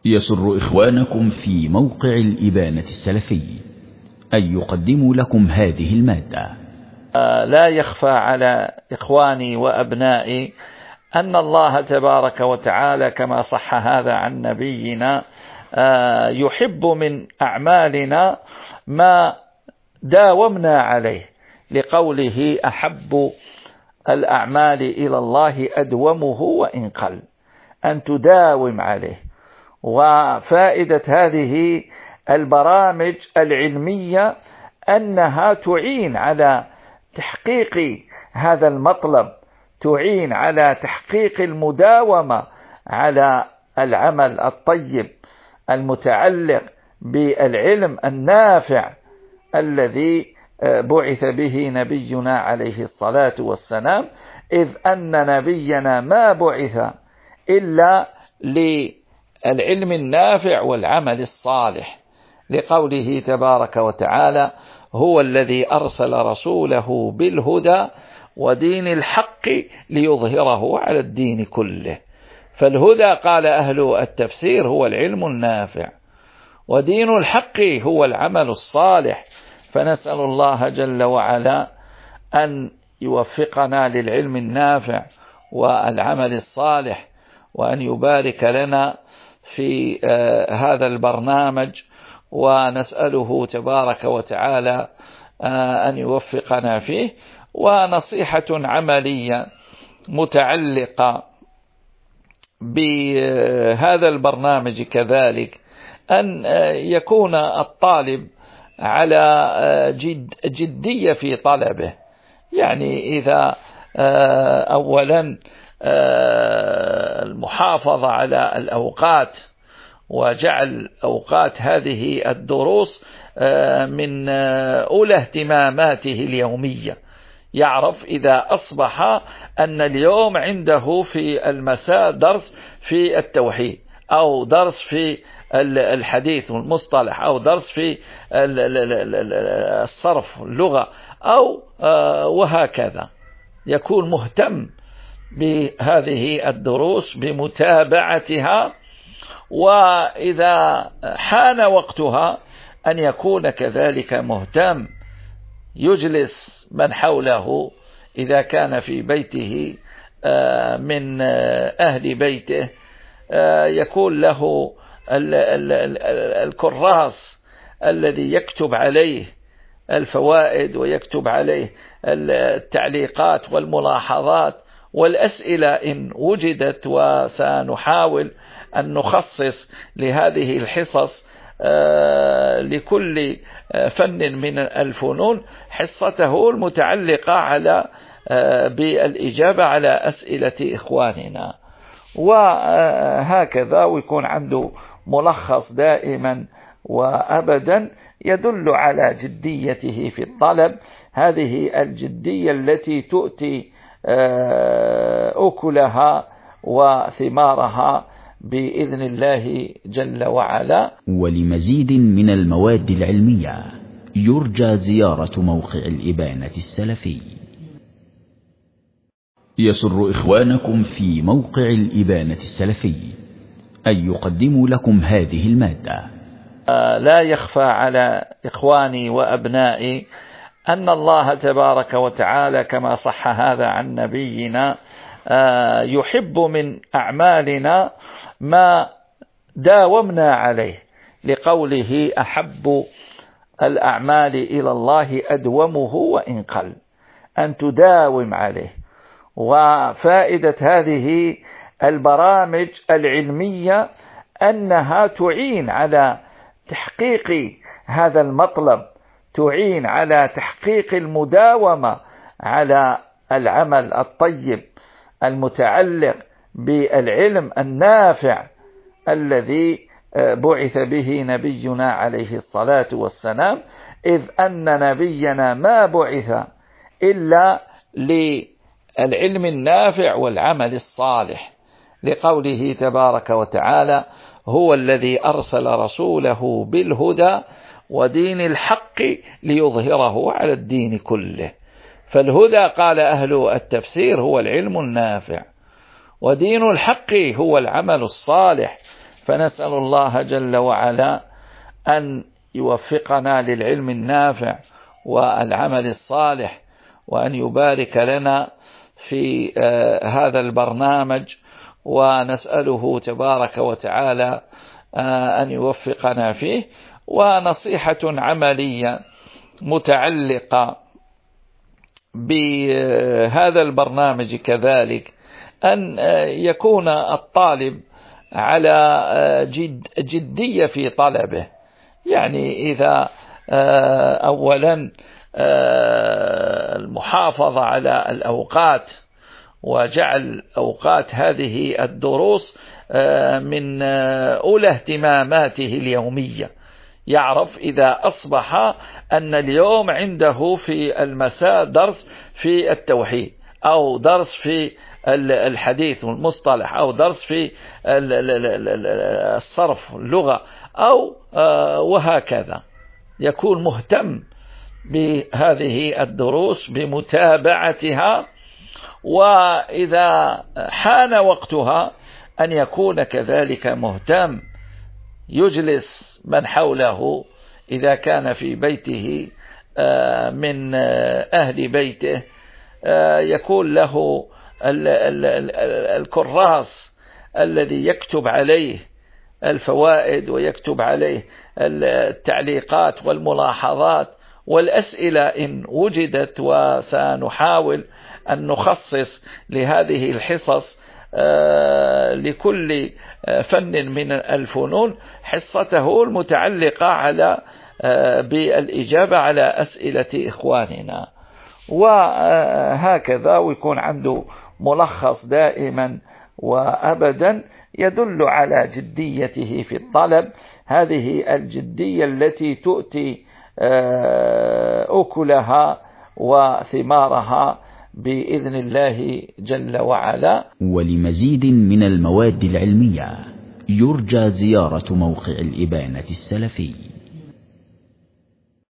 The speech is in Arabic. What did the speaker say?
يسر إخوانكم في موقع الإبانة السلفي أن يقدموا لكم هذه المادة. لا يخفى على إخواني وأبنائي أن الله تبارك وتعالى كما صح هذا عن نبينا يحب من أعمالنا ما داومنا عليه، لقوله أحب الأعمال إلى الله أدومه وإن قل، أن تداوم عليه. وفائدة هذه البرامج العلمية أنها تعين على تحقيق هذا المطلب، تعين على تحقيق المداومة على العمل الطيب المتعلق بالعلم النافع الذي بعث به نبينا عليه الصلاة والسلام، إذ أن نبينا ما بعث إلا للعلم النافع والعمل الصالح، لقوله تبارك وتعالى: هو الذي أرسل رسوله بالهدى ودين الحق ليظهره على الدين كله. فالهدى قال أهل التفسير هو العلم النافع، ودين الحق هو العمل الصالح. فنسأل الله جل وعلا أن يوفقنا للعلم النافع والعمل الصالح، وأن يبارك لنا في هذا البرنامج، ونسأله تبارك وتعالى أن يوفقنا فيه. ونصيحة عملية متعلقة بهذا البرنامج كذلك، أن يكون الطالب على جدية في طلبه. يعني إذا أولا المحافظة على الأوقات، وجعل أوقات هذه الدروس من أولى اهتماماته اليومية. يعرف إذا أصبح أن اليوم عنده في المساء درس في التوحيد، أو درس في الحديث والمصطلح، أو درس في الصرف اللغة، أو وهكذا، يكون مهتم بهذه الدروس بمتابعتها. وإذا حان وقتها أن يكون كذلك مهتم، يجلس من حوله إذا كان في بيته من أهل بيته، يكون له الكراس الذي يكتب عليه الفوائد، ويكتب عليه التعليقات والملاحظات والأسئلة إن وجدت. وسنحاول أن نخصص لهذه الحصص لكل فن من الفنون حصته المتعلقة على بالإجابة على أسئلة إخواننا، وهكذا. ويكون عنده ملخص دائما وأبدا يدل على جديته في الطلب، هذه الجدية التي تؤتي أكلها وثمارها بإذن الله جل وعلا. ولمزيد من المواد العلمية يرجى زيارة موقع الإبانة السلفي. يسر إخوانكم في موقع الإبانة السلفي أن يقدموا لكم هذه المادة. لا يخفى على إخواني وأبنائي أن الله تبارك وتعالى كما صح هذا عن نبينا يحب من أعمالنا ما داومنا عليه، لقوله أحب الأعمال إلى الله أدومه وإن قل، أن تداوم عليه. وفائدة هذه البرامج العلمية أنها تعين على تحقيق هذا المطلب، تعين على تحقيق المداومة على العمل الطيب المتعلق بالعلم النافع الذي بعث به نبينا عليه الصلاة والسلام، إذ أن نبينا ما بعث إلا للعلم النافع والعمل الصالح، لقوله تبارك وتعالى: هو الذي أرسل رسوله بالهدى ودين الحق ليظهره على الدين كله. فالهدى قال أهل التفسير هو العلم النافع، ودين الحق هو العمل الصالح. فنسأل الله جل وعلا أن يوفقنا للعلم النافع والعمل الصالح، وأن يبارك لنا في هذا البرنامج، ونسأله تبارك وتعالى أن يوفقنا فيه. ونصيحة عملية متعلقة بهذا البرنامج كذلك أن يكون الطالب على جدية في طلبه. يعني إذا أولا المحافظة على الأوقات، وجعل أوقات هذه الدروس من أولى اهتماماته اليومية. يعرف إذا أصبح أن اليوم عنده في المساء درس في التوحيد، أو درس في الحديث والمصطلح، أو درس في الصرف اللغة، أو وهكذا، يكون مهتم بهذه الدروس بمتابعتها. وإذا حان وقتها أن يكون كذلك مهتم، يجلس من حوله إذا كان في بيته من أهل بيته، يكون له الكراس الذي يكتب عليه الفوائد، ويكتب عليه التعليقات والملاحظات والأسئلة إن وجدت. وسنحاول أن نخصص لهذه الحصص لكل فن من الفنون حصته المتعلقة على بالإجابة على أسئلة إخواننا، وهكذا. ويكون عنده ملخص دائما وأبدا يدل على جديته في الطلب، هذه الجدية التي تؤتي أكلها وثمارها بإذن الله جل وعلا. ولمزيد من المواد العلمية يرجى زيارة موقع الإبانة السلفي.